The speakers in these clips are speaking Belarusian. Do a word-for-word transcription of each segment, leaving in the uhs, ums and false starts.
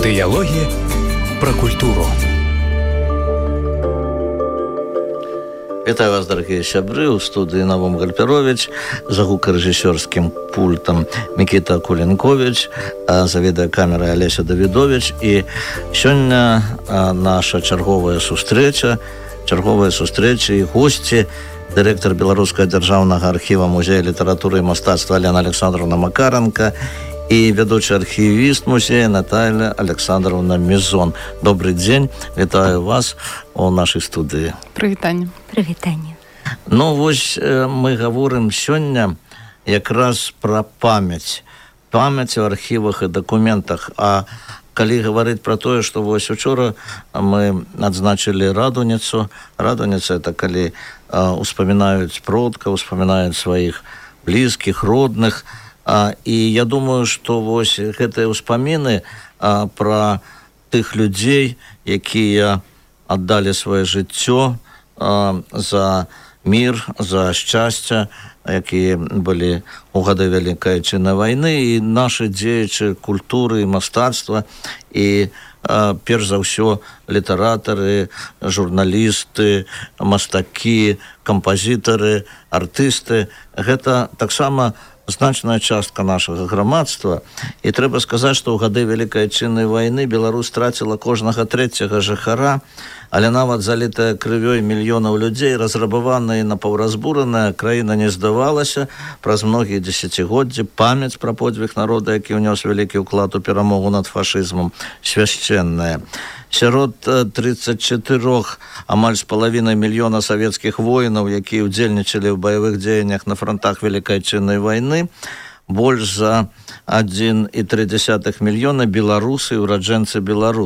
Дыялогі пра культуру. Вітаю вас, дорогие сябры, у студии Навум Гальперович, за гукорежиссерским пультом Микита Кулинкович, за відеокамерой Олеся Давидович. И сегодня наша черговая сустрэча, черговая сустрэча и гости, директор Белорусского державного архива Музея литературы и мастацтва Алена Александровна Макаренко и ведущий архивист музея Наталья Александровна Мизон. Добрый день, вітаю вас у нашей студии. Прывітанне. Прывітанне. Ну, вось мы говорим сёння якраз про память. Память в архивах и документах. А калі говорить про тое, что вось учора мы адзначили Радуніцу. Радуніца — это калі успоминают продков, успоминают своих близких, родных. А, и я думаю, что вось гэтыя ўспаміны а, про тых людзей, якія аддалі сваё жыццё а, за мир, за шчасце, якія былі у гады Вялікай Адчайнай вайны, і нашы дзеячы культуры і мастацтва, і а, перш за ўсё літаратары, журналісты, мастакі, кампазітары, артысты. Гэта таксама значная частка нашага грамадства. І трэба сказаць, што ў гады Вялікай Адчайнай вайны Беларусь страціла кожнага трэцяга жыхара, але нават залітая крывёй мільёнаў людзей, разрабаваная і напаўразбураная, краіна не здавалася. Праз многія дзесяцігоддзі памяць пра подзвіг народа, які ўнёс вялікі ўклад у перамогу над фашызмам, свяшчэнная. Сярод тридцать четыре амаль з палавінай мільёна савецкіх воінаў, якія ўдзельнічалі ў баявых дзеяннях на фронтах Вялікай Адчайнай вайны, больш за один і три десятых мільёна беларусы і ураджэнцы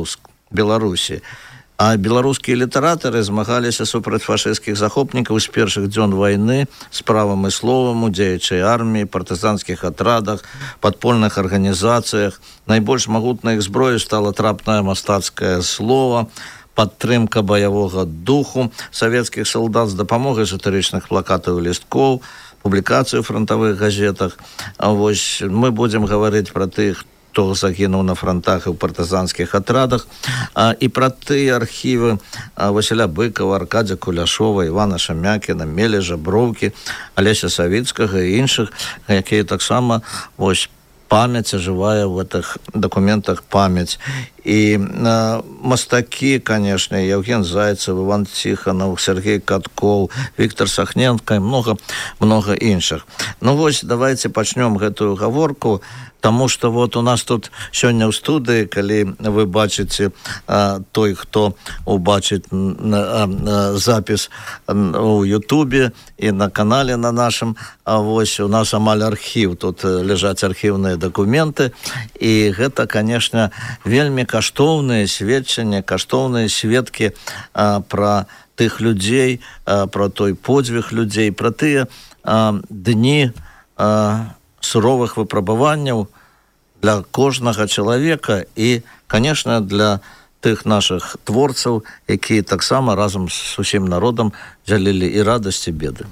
Беларусі. А беларускія літаратары змагаліся супраць фашысцкіх захопнікаў з першых дзён вайны, з правам і словам у дзеячай арміі, партызанскіх атрадах, падпольных арганізацыях. Найбольш магутнай іх зброяй стала трапнае мастацкае слова, падтрымка баявога духу савецкіх салдат з дапамогай сатырычных плакатаў і лісткоў, публікацыі ў фронтавых газетах. А вось мы будзем гаварыць пра тых, хто загінуў на фронтах і ў партызанскіх атрадах, а, і пра тыя архівы а, Васіля Быкова, Аркадзя Куляшова, Івана Шамякіна, Мележа, Броўкі, Алеся Савіцкага і іншых, якія таксама вось памяць ажывае в гэтых документах, памяць. І э, мастакі, конечно, Евген Зайцев, Иван Тихонов, Сергей Катков, Виктор Сахненко и много-много іншых. Ну вось, давайте пачнём гэтую гаворку, тому что вот у нас тут сёння ў студыі, калі вы бачыце э, той, хто убачыць э, э, запіс у Ютубе і на канале на нашым, а вось у нас амаль архіў, тут ляжаць архіўныя документы, і гэта, конечно, вельмі каштоўныя сведчанні, каштоўныя сведкі а, пра тых людзей, а, пра той подзвіг людзей, пра тыя а, дні а, суровых выпрабаванняў для кожнага чалавека і, конечно, для тых нашых творцаў, якія таксама разам з усім народам дзялілі і радасць, і беды.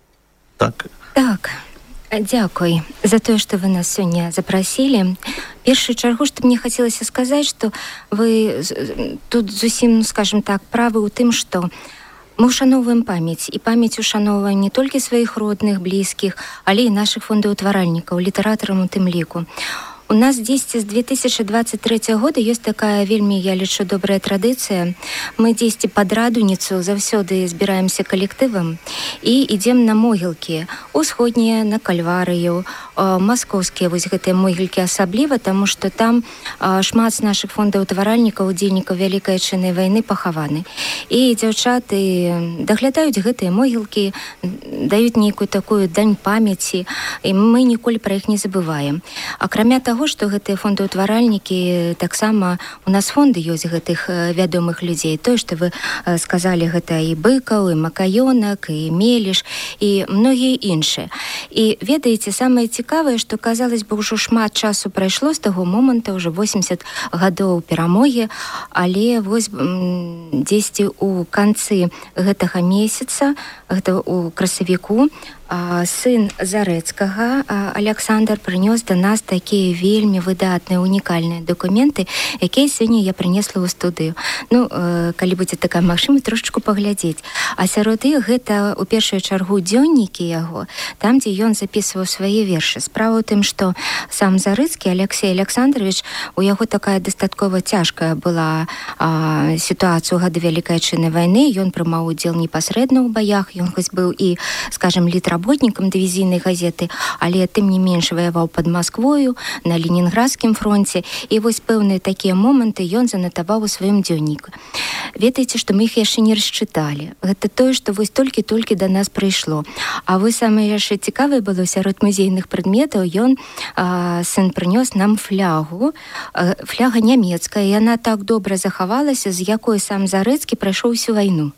Так? Так. Дзякуй за тое, што вы нас сёння запрасілі. Першую чаргу, што мне хацелася сказаць, што вы тут зусім, скажем так, правы ў тым, што мы ушаноўваем памяць, і памяць ушаноўваем не толькі сваіх родных, блізкіх, але і нашых фондаўтваральнікаў, літаратарам у тым ліку. У нас дзесьці з две тысячы двадцать третьего года ёсць такая вельмі, я лічу, добрая традыцыя. Мы дзесьці пад Радуніцу заўсёды збіраемся калектывам і ідзем на могілкі. Усходнія, на Кальварыю, маскоўскія вось гэтыя могілкі асабліва, таму што там шмат з нашых фондаўтваральнікаў, удзельнікаў Вялікай Адчайнай вайны пахаваны. І дзяўчаты даглядаюць гэтыя могілкі, даюць нейкую такую дань памяці, і мы ніколі пра іх не забываем. Акрамя таго, што гэтыя фондаўтваральнікі, таксама у нас фонды ёсць гэтых вядомых людзей. Тое, што вы сказалі, гэта і Быкаў, і Макаёнак, і Мелеш, і многія іншыя. І ведаеце, самае цікавае, што, казалось бы, ўжо шмат часу прайшло з таго моманта, ўжо восемьдесят гадоў перамогі, але вось дзесьці ў канцы гэтага месяца, гэта ў красавіку, сын Зарэцкага Александр прынёс да нас такія вельмі выдатныя унікальныя дакументы, якія сёння я прынесла ў студыю. Ну, калі будзе такая магчымасць, трошечку паглядзець. А сярод іх гэта у першую чаргу дзённікі яго, там, дзе ён запісваў свае вершы. Справа ў тым, што сам Зарэцкі Алексей Александрович, у яго такая дастаткова цяжкая была а, сітуацыя ў гады Вялікай Адчайнай вайны. Ён прымаў удзел непасрэдна ў баях, ён хоць быў і, скажем, літработнікам дывізійнай газеты, але тым не менш ваяваў пад Масквою, на Ленінградскім фронце, і вось пэўныя такія моманты ён занатаваў у сваім дзённіку. Ведаеце, што мы іх яшчэ не расчыталі. Гэта тое, што вось толькі-толькі да нас прыйшло. А вось самае яшчэ цікавае было, сярод музейных прадметаў ён, а, сын прынёс нам флягу, а, фляга нямецкая, і яна так добра захавалася, з якой сам Зарэцкі прайшоў усю вайну.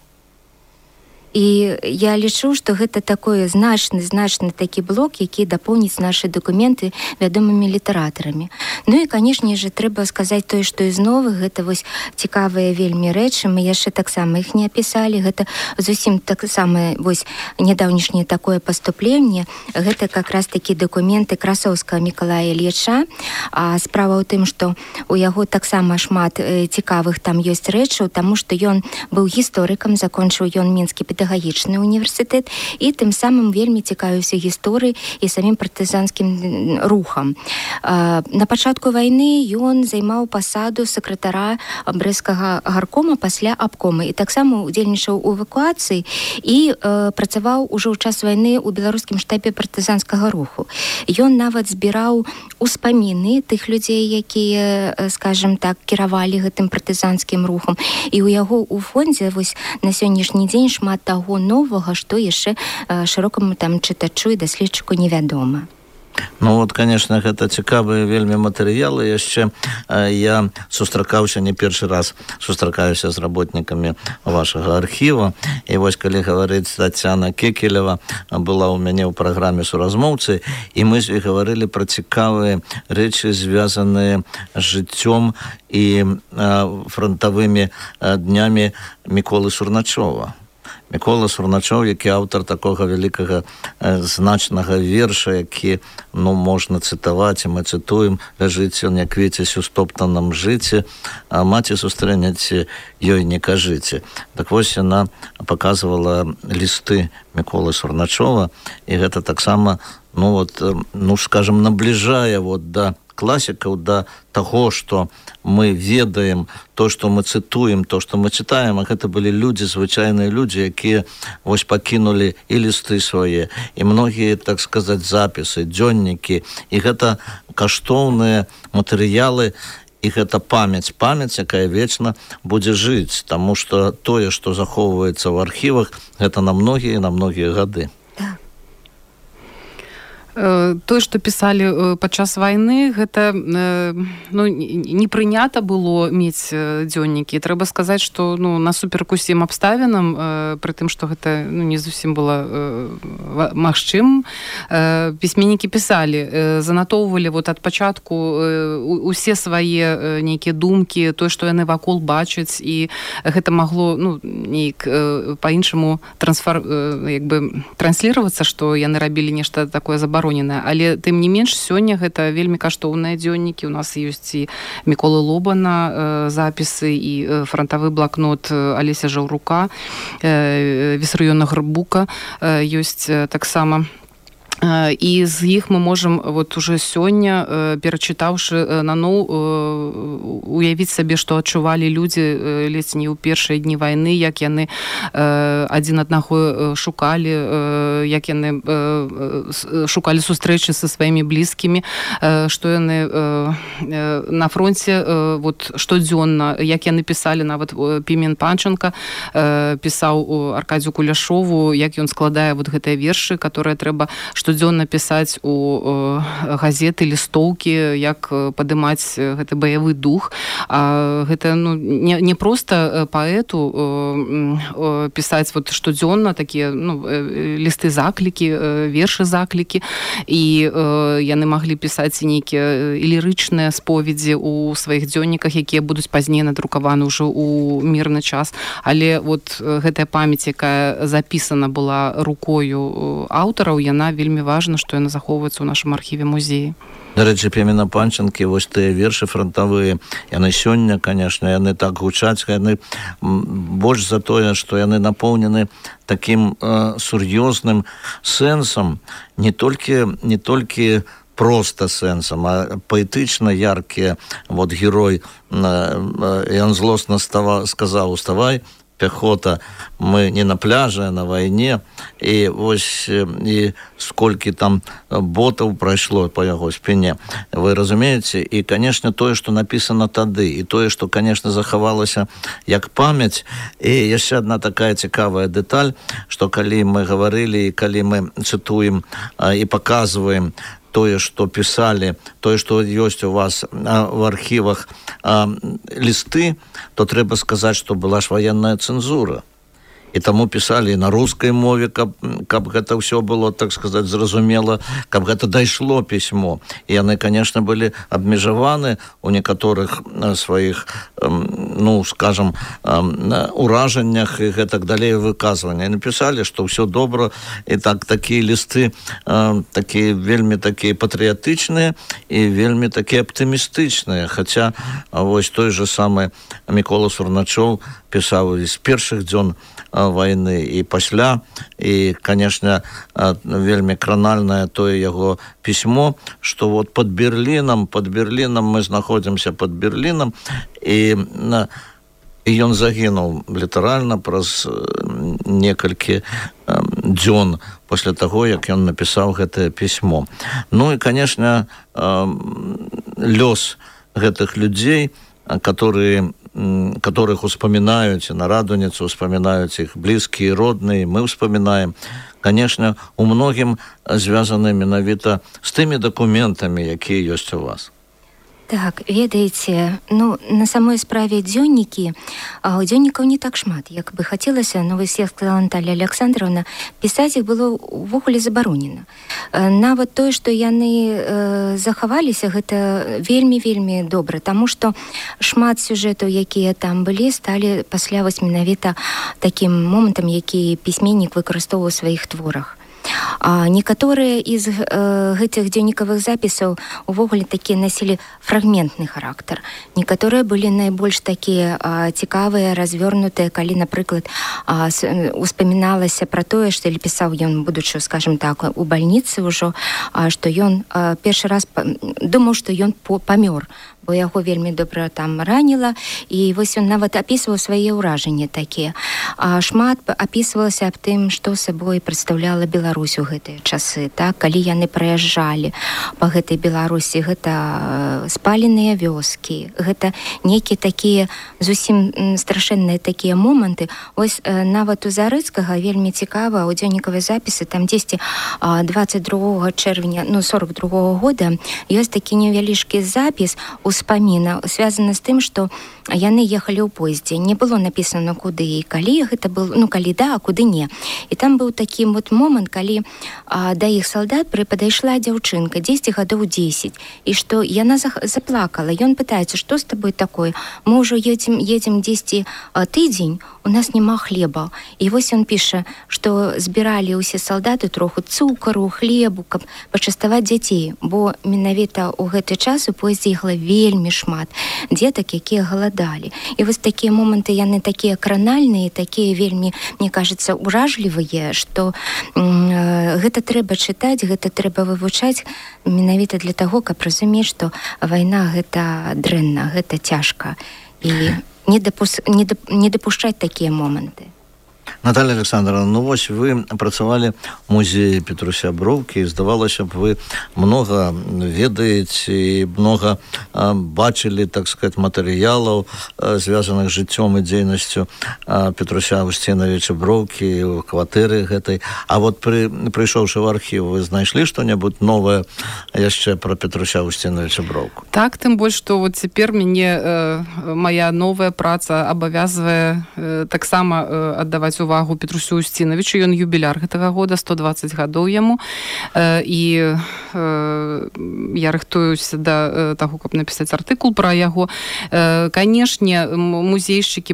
І я лічу, што гэта такое значны, значны такі блок, які дапоўніць нашы дакументы вядомымі літаратарамі. Ну і, канешне же, трэба сказаць тое, што з новых, гэта вось цікавыя вельмі рэчы, мы яшчэ таксама іх не апісалі, гэта зусім таксама вось нядаўнішняе такое паступленне, гэта как раз такі дакументы Красоўскага Мікалая Ільіча. А справа ў тым, што у яго таксама шмат цікавых там ёсць рэчаў, таму што ён быў гісторыкам, закончыў ён Мінскі педагагічны універсітэт, і тым самым вельмі цікавіўся гісторыяй і самім партызанскім рухам. На пачатку вайны ён займаў пасаду сакратара брэсцкага гаркома пасля абкома, і таксама удзельнічаў у эвакуацыі і працаваў ужо ў час вайны ў беларускім штабе партызанскага руху. Ён нават збіраў успаміны тых людзей, якія, скажем так, кіравалі гэтым партызанскім рухам, і ў яго ў фондзе вось на сённяшні дзень шмат таго новага, што яшчэ шырокаму там чытачу і даследчыку невядома. Ну вот, конечно, гэта цікавыя вельмі матэрыялы. Яшчэ я сустракаўся, не першы раз сустракаюся з работнікамі вашага архіва. І вось, калі гаварыць, Тацяна Кекелева была ў мяне ў праграме «Суразмоўцы», і мы з ёй гаварылі пра цікавыя рэчы, звязаныя з жыццём і фронтавымі днямі Міколы Сурначова. Мікола Сурначоў, які аўтар такога вялікага э, значнага верша, які, ну, можна цытаваць, і мы цытуем: «Ляжыць ён, як віцязь у стоптанам жыце, а маці сустрэнеце, ёй не кажыце». Так вось яна паказвала лісты Міколы Сурначова, і гэта таксама, ну, вот, ну, скажем, набліжае вот да класікаў, да таго, што мы ведаем, то, што мы цытуем, то, што мы чытаем, а гэта былі людзі, звычайныя людзі, якія вось пакінулі і лісты свае, і многія, так сказаць, запісы, дзённікі, і гэта каштоўныя матэрыялы, і гэта памяць, памяць, якая вечна будзе жыць, таму што тое, што захоўваецца ў архівах, гэта на многія, на многія гады. Тое, што пісалі падчас вайны, гэта, ну, не прынята было мець дзённікі. Трэба сказаць, што, ну, насуперак усім абставінам, пры тым, што гэта, ну, не зусім было магчым, пісьменнікі пісалі, занатоўвалі вот ад пачатку усе свае нейкія думкі, тое, што яны вакол бачаць, і гэта магло, ну, нейк па-іншаму трансфар... як бы трансліравацца, што яны рабілі нешта такое забароненае. Але тым не менш, сёння гэта вельмі каштоўныя дзённікі. У нас ёсць і Міколы Лобана запісы, і фронтавы блакнот Алеся Жаўрука, Вісарыёна Грбука ёсць таксама. І з іх мы можам вот уже сёння, перачытаўшы наноў, уявіць сабе, што адчувалі людзі ледзь не ў першыя дні вайны, як яны адзін аднаго шукалі, як яны шукалі сустрэчы са сваімі блізкімі, што яны на фронце вот штодзённа, як яны пісалі, нават Пімен Панченка пісаў Аркадзю Куляшову, як ён складае вот гэтыя вершы, которые трэба што штодзённа пісаць у газеты, лістоўкі, як падымаць гэты баявы дух. А гэта ну, не, не проста паэту пісаць вот штодзённа такія ну, лісты заклікі, вершы заклікі, і яны маглі пісаць нейкія лірычныя споведзі у сваіх дзённіках, якія будуць пазней надрукаваны ўжо ў мірны час. Але вот гэтая памяць, якая запісана была рукою аўтараў, яна вельмі важна, што яна захоўваецца ў нашым архіве музеі. Дарэчы, Пемена Панченкі, вось тыя вершы фронтавыя, яны сёння, конечно, яны так гучаць, яны больш за тое, што яны напоўнены такім э, сур'ёзным сэнсам, не толькі, не толькі просто сэнсам, а паэтычна яркія. Вот герой, э, ён злосна става, сказаў: «Уставай, пехота, мы не на пляже, а на войне». И вось и сколько там ботов прошло по его спине, вы разумеете. И, конечно, то, что написано тады, и то, что, конечно, захавалася як память. И еще одна такая цікавая деталь, что коли мы говорили, и коли мы цитуем и показываем тое, што пісалі, тое, што ёсць у вас а, в архівах а, лісты, то трэба сказаць, што была ж ваенная цэнзура. І таму пісалі на рускай мове, каб, каб гэта ўсё было, так сказаць, зразумела, каб гэта дайшло пісьмо. І яны, конечно, былі абмежаваны у некаторых сваіх, ну, скажем, уражаннях і гэтак далей выказвання. І напісалі, што ўсё добра, і так такія лісты, такія вельмі такія патрыятычныя і вельмі такія аптымістычныя. Хаця вось той же самы Мікола Сурначоў пісаў з першых дзён войны і пасля, і, конечно, вельмі кранальнае тое яго пісьмо, што вот под Берлінам, под Берлінам мы знаходзімся под Берлінам, і, і ён загінуў літаральна праз некалькі дзён пасля таго, як ён напісаў гэтае пісьмо. Ну і, конечно, лёс гэтых людзей, которые которых успоминают, на Радоніцу успоминают их близкие, родные, мы вспоминаем, конечно, у многим звязаны менавіта з тымі документами, якія ёсць у вас. Так, ведаеце, ну, на самой справе дзённікі, дзённікаў не так шмат, як бы хацелася, но вось, як сказала Наталья Александровна, пісаць іх было ўвогуле забаронена. Нават тое, што яны э, захаваліся, гэта вельмі-вельмі добра, таму што шмат сюжэтаў, якія там былі, сталі пасля вось менавіта такім момантам, які пісьменнік выкарыстоўваў у сваіх творах. А некаторыя из э, гэтых дзённікавых запісаў увогуле такія насілі фрагментны характар. Некаторыя былі найбольш такія э, цікавыя, развёрнутыя, калі, напрыклад, э, успаміналася пра тое, што пісаў ён, будучы, скажем так, у бальніцы ўжо, э, што ён э, першы раз думаў, што ён памёр, бо яго вельмі добра там раніла, і вось ён нават апісваў свае ўражанні такія. А шмат апісвалася аб тым, што сабой прадстаўляла Беларусь у гэтыя часы, так, калі яны праязджалі па гэтай Беларусі, гэта спаленыя вёскі, гэта нейкія такія зусім страшэнныя такія моманты. Вось нават у Зарыцкага вельмі цікава, у дзённікавыя запісы, там дзесьці двадцать другога чэрвеня, ну, сорок другога года, ёсць такі невялічкі запіс успаміна, связана з тым, што яны ехалі ў поездзе. Не было напісана, куды і калі гэта был, ну, калі да, а куды не. І там быў такі вот момант, калі а, да іх салдат падайшла дзяўчынка, дзесьці гадоў дзесяць, і што яна заплакала. Ён пытаецца, што з табой такое? Мы ўжо едзем, едзем дзесьці тыдзень, у нас няма хлеба. І вось ён піша, што збіралі ўсе салдаты троху цукару, хлебу, каб пачаставаць дзяцей, бо менавіта ў гэты час у поездзе ехала вельмі шмат дзетак, якія галадалі. І вось такія моманты, яны такія кранальныя, такія вельмі, мне кажется, уражлівыя, што м, гэта трэба чытаць, гэта трэба вывучаць менавіта для таго, каб разумець, што вайна гэта дрэнна, гэта цяжка. І не, дапус... не, дап... не дапушчаць такія моманты. Наталья Александровна, ну вось вы працавалі в музеі Петруся Броўкі, і здавалася б, вы много ведаеце і много а, бачылі, так сказать, матэрыялаў, а, звязаных з жыццём і дзейнасцю а, Петруся Устиновича Броўкі у кватэры гэтай. А вот пры, прыйшоўшы в архіў, вы знайшлі што-небудзь новае яшчэ про Петруся Устиновича Броўку? Так, тым больш, што вот цяпер мяне э, моя новая праца абавязвае э, таксама э, аддаваць увагу Петрусю Устиновичу. Ён юбіляр гэтага года, сто дваццаць гадоў яму. Э, і э, я рыхтуюся да э, таго, каб напісаць артыкул пра яго. Э, канешне, музейшчыкі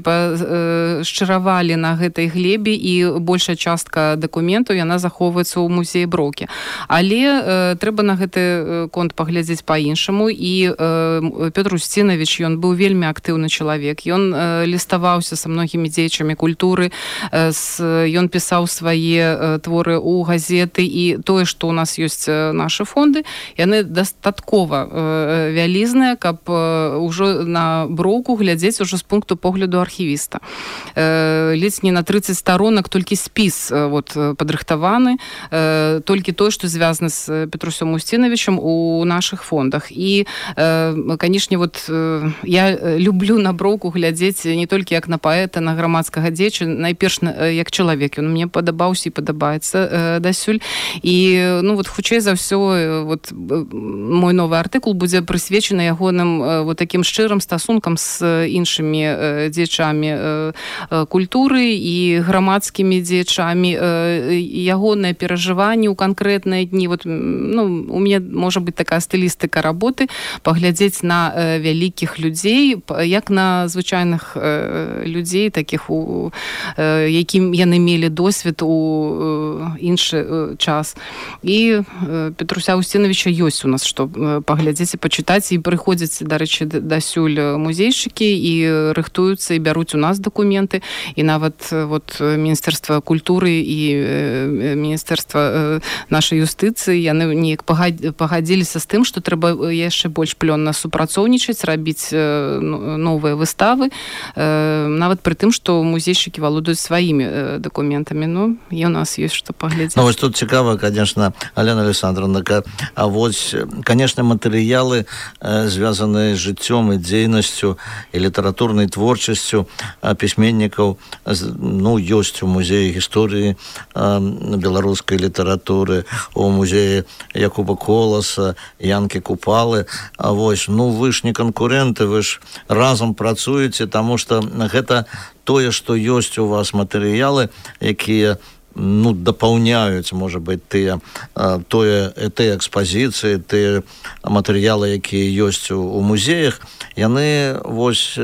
шчыравалі на гэтай глебе, і большая частка дакументаў яна захоўваецца ў музеі Броўкі. Але э, трэба на гэты конт паглядзець па-іншаму. І э, Петр Устинович, ён быў вельмі актыўны чалавек. Ён э, ліставаўся са многімі дзеячамі культуры, э, с, ён пісаў свае э, творы ў газеты, і тое, што ў нас ёсць э, нашы фонды, яны дастаткова э, вялізныя, каб э, ўжо на Броўку глядзець ужо з пункту погляду архівіста. Э, ледзь не на трыццаць сторонак толькі спіс э, вот, падрыхтаваны, э, толькі тое, што звязана з Петрусем Устиновичем у нашых фондах. І, э, канешне, вот, э, я люблю на Броўку глядзець не толькі як на паэта, на грамадскага дзеяча, найперш як чалавек. Ён мне падабаўся і падабаецца э, дасюль. І, ну, вот, хутчэй за ўсё, вот, мой новы артыкул будзе прысвечаны ягоным э, вот такім шчырым стасункам з іншымі э, дзеячамі э, культуры і грамадскімі дзеячамі, э, ягоныя перажыванні ў канкрэтныя дні. Вот, ну, у мяне можа быць такая стылістыка работы, паглядзець на э, вялікіх людзей, як на звычайных э, людзей, такіх, у, э, якім яны мелі досвед у э, іншы э, час. І э, Петруся Устиновича ёсць у нас што э, паглядзець і пачытаць, і прыходзяць, дарэчы, дасюль музейшчыкі і рыхтуюцца і бяруць у нас дакументы, і нават вот Міністэрства культуры і э, Міністэрства э, нашай юстыцыі, яны неяк пагадзіліся з тым, што трэба яшчэ больш плённа супрацоўнічаць, рабіць э, новыя выставы, э, нават пры тым, што музейшчыкі валодаюць сваімі э, дакументамі. Ну, і у нас ёсць што паглядзець. Ну, вось тут цікава, конечно, Алена Александровна, а вось, конечно, матэрыялы, э, звязаныя з жыццём і дзейнасцю і літаратурнай творчасцю пісьменнікаў, ну, ёсць у музеі гісторыі э, беларускай літаратуры, у музеі Якуба Коласа, Янкі Купалы. А вось, ну, вы ж не канкуренты, вы ж разам працуеце, таму што гэта тое, што ёсць у вас матэрыялы, якія, ну, дапаўняюць, можа быць, тыя, тое, тыя экспазіцыі, тыя матэрыялы, якія ёсць у, у музеях. Яны, вось,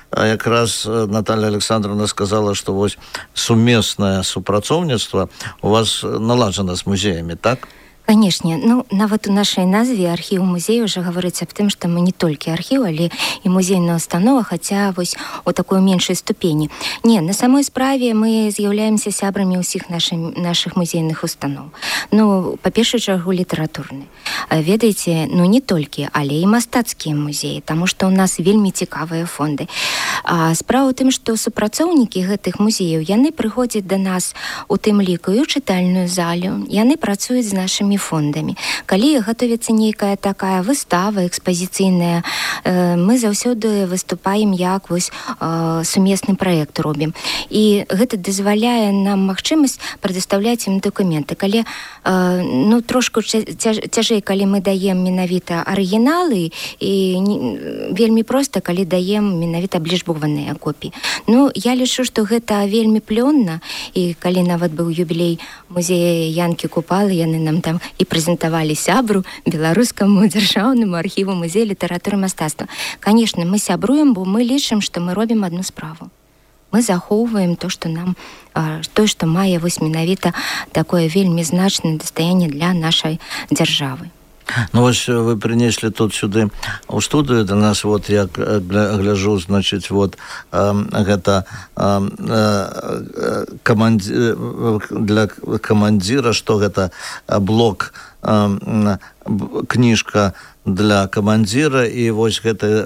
якраз Наталья Александровна сказала, што вось сумеснае супрацоўніцтва у вас наладжана з музеямі, так? Канешне, ну, нават у нашай назве архіў музею уже гаворыць аб тым, што мы не толькі архіў, але і музейная установа, хаця вось у такой меншай ступені. Не, на самой справе мы з'яўляемся сябрамі ўсіх наших, наших музейных установ. Ну, па першую чаргу літаратурны. Ведаеце, ну, не толькі, але і мастацкія музеі, таму што ў нас вельмі цікавыя фонды. А справа ў тым, што супрацоўнікі гэтых музеяў, яны прыходзяць да нас у тым ліку і ў чытальную залю, яны працуюць з нашымі фондамі. Калі гатовіцца нейкая такая выстава экспазіцыйная, э, мы заўсёды выступаем як вось э, сумесны праект робім. І гэта дазваляе нам магчымасць прадастаўляць ім дакументы. Калі, э, ну, трошку цяж, цяжэй, калі мы даем менавіта арыгіналы, і не, вельмі проста, калі даем менавіта аблічбованыя копіі. Ну, я лічу, што гэта вельмі плённа, і калі нават быў юбілей музея Янкі Купалы, яны нам там і прэзентавалі сябру беларускаму дзяржаўнаму архіву музея літаратуры мастацтва. Канешне, мы сябруем, бо мы лічым, што мы робім адну справу. Мы захоўваем то, што нам, то, што мае вось менавіта такое вельмі значнае дастаянне для нашай дзяржавы. Ну, вось вы принесли тут сюды у студыю до нас, вот я гляжу, значит, вот э, гэта э, э, команди... для командира, что гэта блок, э, книжка для камандзіра, і вось гэты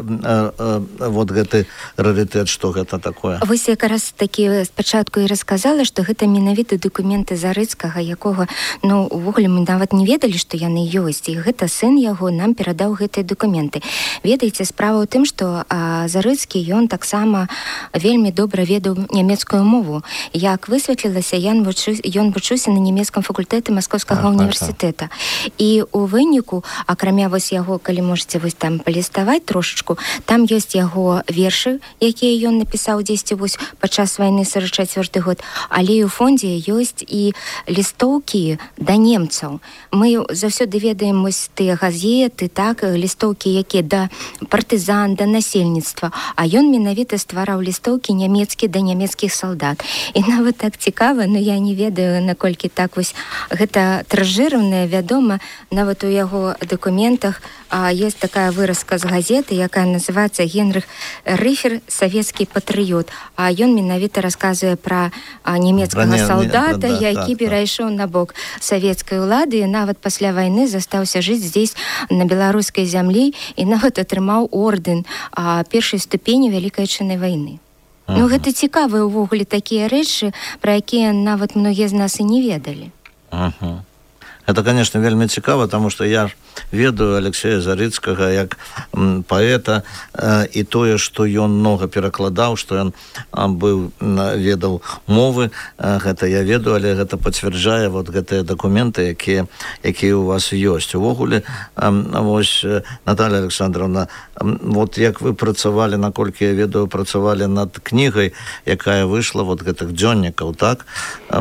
вот гэты рарытэт, што гэта такое? Вось якраз такі спачатку і расказала, што гэта менавіта дакументы Зарыцкага, якога, ну, увогуле мы нават не ведалі, што яны ёсць, і гэта сын яго нам перадаў гэтыя дакументы. Ведаеце, справа ў тым, што Зарыцкі, ён таксама вельмі добра ведаў нямецкую мову. Як высветлілася, ён вучыўся на нямецкам факультэце Маскоўскага універсітэта. І у выніку, акрамя вось яго, калі можете вось там паліставаць трошачку, там ёсць яго вершы, якія ён напісаў дзесьці вось падчас вайны сорок чацвёрты год, але ў фондзе ёсць і лістоўкі да немцаў. Мы заўсёды ведаем вось тыя газеты, так, лістоўкі, якія да партызан, да насельніцтва, а ён менавіта ствараў лістоўкі нямецкія да нямецкіх салдат. І нават так цікава, но я не ведаю, наколькі так вось гэта тыражыравана, вядома, нават у яго дакументах а, ёсць такая выразка з газеты, якая называецца «Генрых Рыфер, савецкі патрыёт». А ён менавіта расказвае пра нямецкага салдата, да, які перайшоў на бок савецкай улады, і нават пасля вайны застаўся жыць здесь, на беларускай зямлі, і нават атрымаў ордэн а, першай ступені Вялікай Адчайнай вайны. Uh-huh. Ну, гэта цікавыя ўвогуле такія рэчы, пра якія нават многія з нас і не ведалі. Uh-huh. Это, конечно, вельмі цікава, тому што я ведаю Алексея Зарыцкага як м, паэта, э, і тое, што ён многа перакладаў, што ён э, быў, ведаў мовы, э, гэта я ведаю, але гэта пацвярджае вот гэтыя дакументы, якія, якія у вас ёсць. Увогуле, э, вось, Наталья Александровна, э, вот як вы працавалі, наколькі я ведаю, працавалі над кнігай, якая выйшла, вот гэтых дзённікаў, так? Э,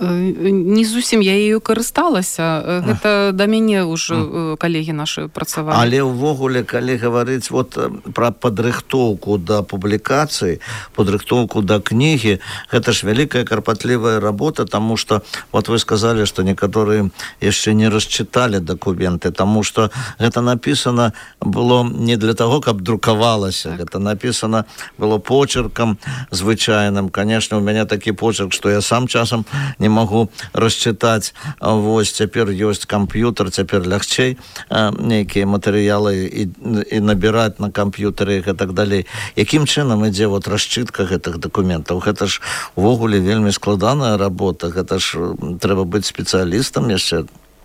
Не зусім я ею карысталася. Гэта да мяне ўжо калегі нашы працавалі. Але ўвогуле, калі гаварыць вот пра падрыхтоўку да публікацыі, падрыхтоўку да кнігі, гэта ж вялікая карпатлівая работа, таму што, вот вы сказалі, што некаторыя яшчэ не расчыталі дакументы, таму што гэта напісана было не для таго, каб друкавалася, так. Гэта напісана было почеркам звычайным. Конечно, у мяне такі почерк, што я сам часам не магу расчытаць. Вось, цяпер ёсць камп'ютар, цяпер лягчэй а, нейкія матэрыялы і, і набіраць на камп'ютары і так далей. Якім чынам ідзе вот расчытка гэтых дакументаў? Гэта ж увогуле вельмі складаная работа, гэта ж трэба быць спецыялістам яшчэ.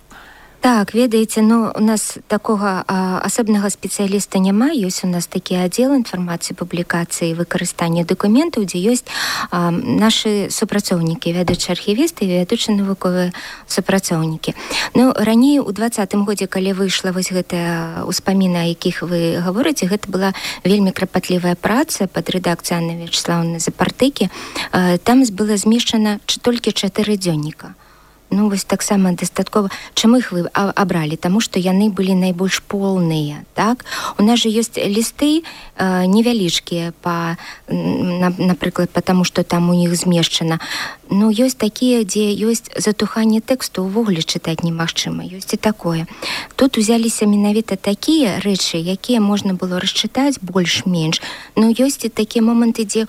Так, ведаеце, ну, у нас такога а, асобнага спецыяліста няма, ёсць у нас такі аддзел інфармацыі, публікацыі і выкарыстання дакументаў, дзе ёсць а, нашы супрацоўнікі, вядучыя архівісты і вядучыя навуковыя супрацоўнікі. Ну, раней у двадцатым годзе, калі выйшла вось гэтая ўспаміна, якіх вы гаворыце, гэта была вельмі крапатлівая праца пад рэдакцыяй Анны Вячеславаўны Запартыкі. А, там была змешчана толькі чатыры дзённіка. Ну, вось таксама дастаткова. Чым іх вы абралі? Таму што яны былі найбольш полныя, так? У нас жа ёсць лісты э, невялічкія, па, на, напрыклад, потому што там у них змешчана. Ну, ёсць такія, дзе ёсць затуханне тэксту, увогуле чытаць немагчыма. Ёсць і такое. Тут узяліся менавіта такія рэчы, якія можна было расчытаць больш-менш. Ну, ёсць і такія моманты, дзе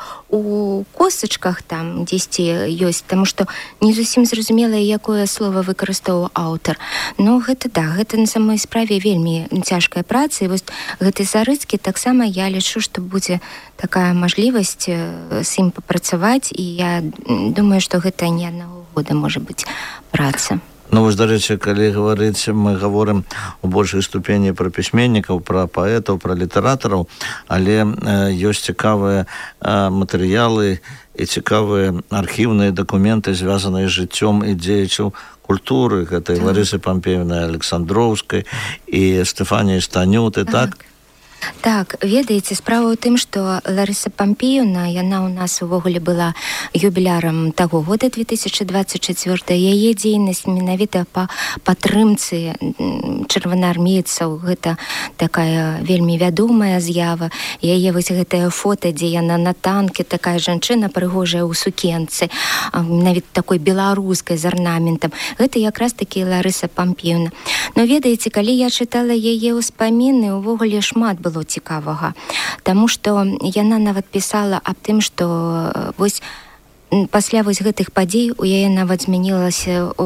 у косачках там дзесьці ёсць, таму што не зусім зразумела, якое слова выкарыстоўваў аўтар. Ну, гэта да, гэта на самой справе вельмі цяжкая праца, і вось гэты Зарыцкі таксама я лічу, што будзе такая мажлівасць з ім папрацаваць, і я думаю, што гэта не аднаго года можа быць праца. Ну, вось, дарэчы, калі гаварыць, мы гаворым у большай ступені пра пісьменнікаў, пра паэтаў, пра літаратараў, але э, ёсць цікавыя э, матэрыялы і цікавыя архіўныя дакументы, звязаныя з жыццём і дзеячаў культуры, гэтай так. Ларысы Пампеевны Александроўскай і Стэфаніі Станюты, так? так? Так, ведаеце, справа ў тым, што Ларыса Пампеевна, яна ў нас увогуле была юбілярам таго года две тысячи двадцать чацвёртага. Яе дзейнасць менавіта па падтрымцы чырвонаармейцаў, гэта такая вельмі вядомая з'ява. Яе вось гэтае фота, дзе яна на танке, такая жанчына прыгожая ў сукенцы, менавіта такой беларускай з арнаментам. Гэта якраз такі Ларыса Пампеевна. Но ведаеце, калі я чытала яе ўспаміны, увогуле шмат было цікавага, таму што яна нават пісала аб тым, што вось пасля вось гэтых падзей у яе нават змянілася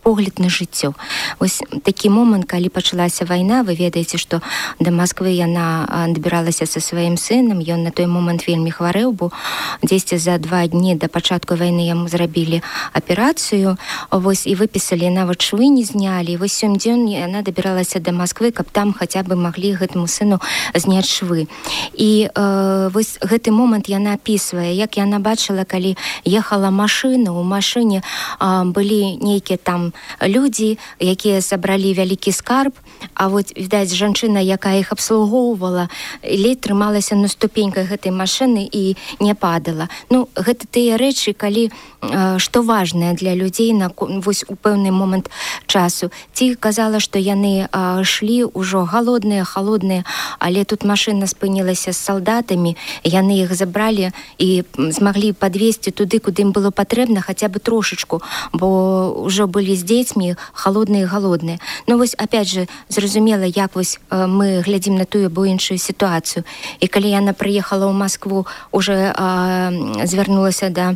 погляд на жыццё. Вось такі момант, калі пачалася вайна, вы ведаеце, што да Масквы яна дабіралася са сваім сынам, ён на той момант вельмі хварэў, бо дзесьці за два дні да пачатку вайны яму зрабілі аперацыю, вось і выпісалі, нават швы не знялі. Вось сём дзён яна дабіралася да Масквы, каб там хаця бы маглі гэтаму сыну зняць швы. І э, вось гэты момант яна апісвае, як яна бачыла, калі ехала машына, у машыне э, былі нейкія там людзі, якія сабралі вялікі скарб, а вот, відаць, жанчына, якая іх абслугоўвала, ледзь трымалася на ступеньках гэтай машыны і не падала. Ну, гэта тыя рэчы, калі э, што важнае для людзей на вось у пэўны момант часу. Ці казала, што яны э, шлі ўжо галодныя, холодныя, але тут машына спынілася з салдатамі, яны іх забралі і змаглі падвесці туды, куды ім было патрэбна, хаця бы трошачку, бо ўжо былі з дзецьмі холодныя і галодныя. Ну вось, опять же, зразумела, як вось э, мы глядзім на тую або іншую сітуацыю. І калі яна прыехала ў Маскву, уже э, звярнулася да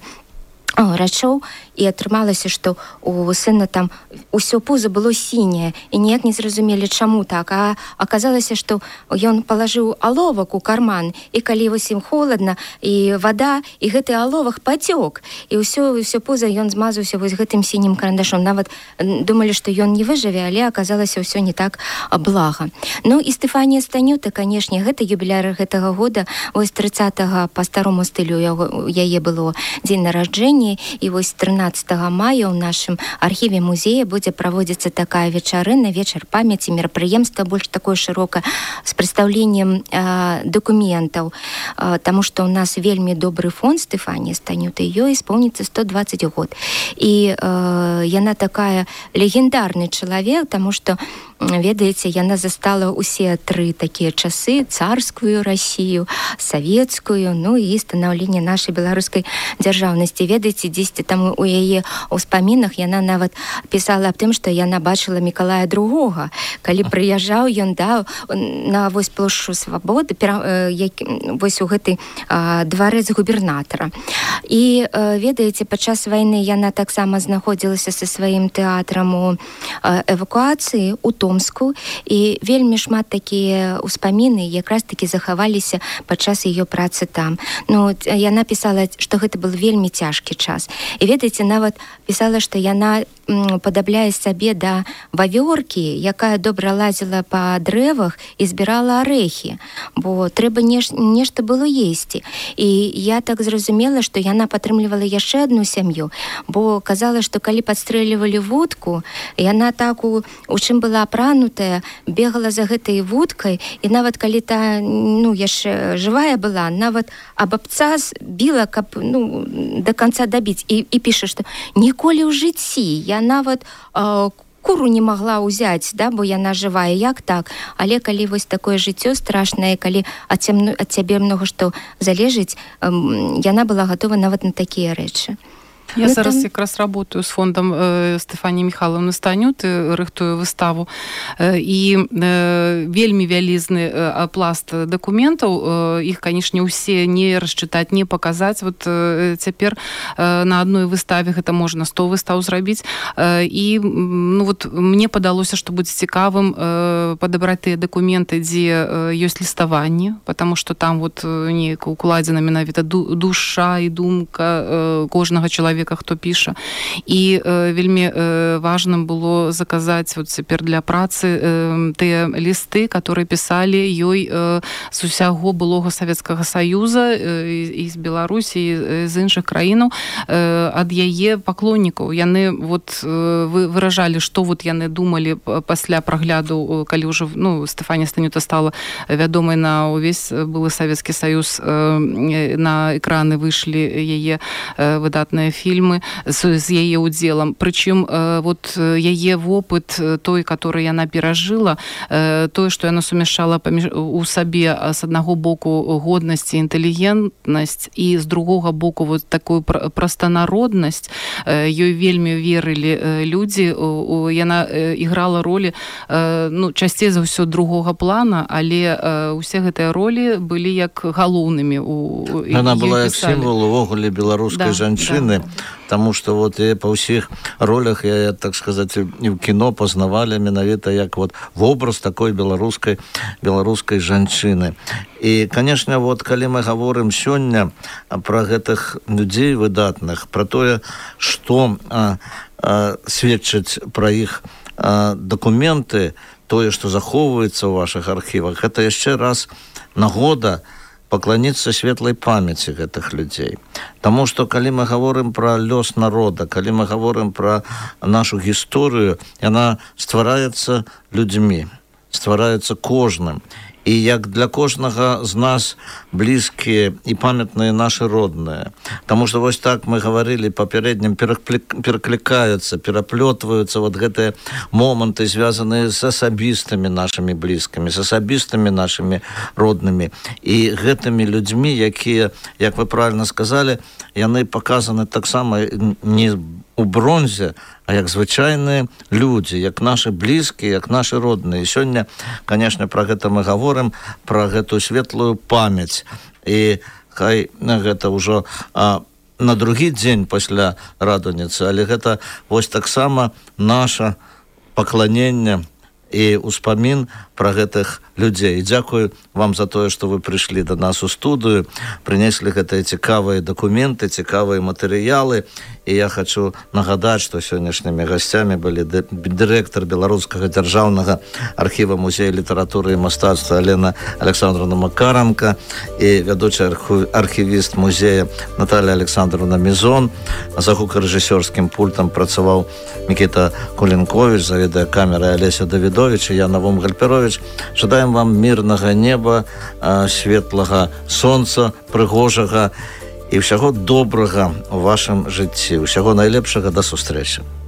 рачоў, і атрымалася, што у сына там усё пузо было сіняе, і ніяк не зразумелі, чаму так. А аказалася, што ён палажыў аловак у карман, і калі вось ім холадна, і вада, і гэты аловак пацёк, і ўсё, ўсё пузо ён змазаўся вось гэтым сінім карандашом. Нават думалі, што ён не выжыве, але аказалася ўсё не так блага. Ну і Стэфанія Станюта, канешне, гэта юбіляр гэтага года, вось трыццатага па старому стылю у яе было дзень нараджэння, і вось трынаццатага мая ў нашым архіве музея будзе праводзіцца такая вечарына, вечар памяці, мерапрыемства больш такое шырока з прадстаўленнем э, дакументаў, э, таму што ў нас вельмі добры фонд Стэфанія Станюты, ёй исполнится сто двадцать год. І э, яна такая легендарны чалавек, таму што, ведаеце, яна застала ўсе тры такія часы: царскую Расію, савецкую, ну і станаўленне нашай беларускай дзяржаўнасці. Ведаеце, дзесьці там у яе ўспамінах яна нават пісала аб тым, што яна бачыла Мікалая другога, калі прыязджаў ён, да, на вось плошчу Свабоды, вось у гэты а, дварэц губернатара. І, а, ведаеце, падчас вайны яна таксама знаходзілася са сваім тэатрам у а, эвакуацыі у Томску, і вельмі шмат такія ўспаміны якраз такі захаваліся падчас яе працы там. Ну, яна пісала, што гэта был вельмі цяжкі час. І ведаеце, нават пісала, што яна падабляе сабе да вавёркі, якая добра лазіла па дрэвах і збірала арэхі, бо трэба неш, нешта было есці. І я так зразумела, што яна падтрымлівала яшчэ адну сям'ю, бо казала, што калі падстрэльвалі вудку, яна так у, у чым была апранутая, бегала за гэтай вудкай, і нават калі та, ну, яшчэ жывая была, нават аб абцас біла, каб, ну, до конца дабіць. І, і піша, што ніколі ў жыцці я нават э, куру не магла ўзяць, да, бо яна жывая, як так. Але калі вось такое жыццё страшнае, калі ад, цем, ад цябе многа што залежыць, э, яна была гатова нават на такія рэчы. Я ну, зараз там... якраз работаю з фондом э, Стэфаніі Міхайлаўны Станюты, рыхтую выставу, э, і э, вельмі вялізны э, пласт дакументаў, э, іх, канешне, усе не расчытаць, не паказаць. Вот э, цяпер э, на адной выставе гэта можна сто выстаў зрабіць, э, і ну, вот, мне падалося, што будзе цікавым э, падабраць тыя дакументы, дзе э, ёсць ліставанні, потому што там вот неяк укладзена менавіта душа і думка э, кожнага чалавека, хто піша. І э, вельмі э, важным было заказаць вот цяпер для працы э, тыя лісты, которые пісалі ёй э, з усяго былога Савецкага Саюза э, і з Беларусі, і з іншых краінаў, э, ад яе паклоннікаў. Яны вот э, выражалі, што вот яны думалі пасля прагляду, калі ўжо, ну, Стэфанія Станюта стала вядомай на ўвесь былы Савецкі Саюз, э, на экраны выйшлі яе э, выдатныя фільмы фільмы з, з яе удзелам. Прычым э, вот яе вопыт той, который яна перажыла, э, тое, што яна сумяшчала паміж, у сабе з аднаго боку годнасць і інтэлігентнасць, і з другога боку вот такую пр- прастанароднасць, э, ёй вельмі верылі э, людзі, о, о, яна э, іграла ролі, э, ну, часцей за ўсё другога плана, але э, усе гэтыя ролі былі як галоўнымі у, яна была як сімвол увогуле беларускай да, жанчыны. Да. потому что вот и по всех ролях я, так сказать, и в кино познавали менавіта як вот в образ такой белорусской белорусской жанчыны. И, конечно, вот калі мы говорим сегодня про гэтых людей выдатных, про то, что а, а, сведчыць про их а, документы, тое, что захоўваецца ў ваших архівах, это яшчэ раз нагода пакланіцца светлай памяці гэтых людзей. Таму што калі мы гаворым пра лёс народа, калі мы гаворым пра нашу гісторыю, яна ствараецца людзьмі, ствараецца кожным. І як для кожнага з нас блізкія і памятныя нашы родныя. Таму што вось так мы гаварылі папярэднім, пераклікаюцца, пераплётваюцца вот гэтыя моманты, звязаныя з асабістымі нашымі блізкімі, з асабістымі нашымі роднымі. І гэтымі людзьмі, якія, як вы правильно сказалі, яны паказаны таксама не у бронзе, а як звычайныя людзі, як нашы блізкія, як нашы родныя. І сёння, конечно, пра гэта мы гаворым, пра гэтую светлую памяць. І хай гэта ўжо а, на другі дзень пасля Радоніцы, але гэта вось таксама наша пакланенне і успамін пра гэтых людзей. І дзякую вам за тое, што вы прыйшлі да нас у студыю, прынеслі гэтыя цікавыя дакументы, цікавыя матэрыялы. І я хочу нагадаць, што сённяшнімі гасцямі былі дырэктар Беларускага дзяржаўнага архіва музея літаратуры і мастацтва Алена Александровна Макаранка і вядучы архівіст музея Наталья Александровна Мизон. За гукарэжысёрскім пультам працаваў Мікіта Кулінкович, заведуе камерай Олеся Давідович і я Навум Гальперович. Жадаем вам мирнага неба, светлага сонца, прыгожага і ўсяго добрага ў вашым жыцці. Усяго найлепшага, да сустрэчы.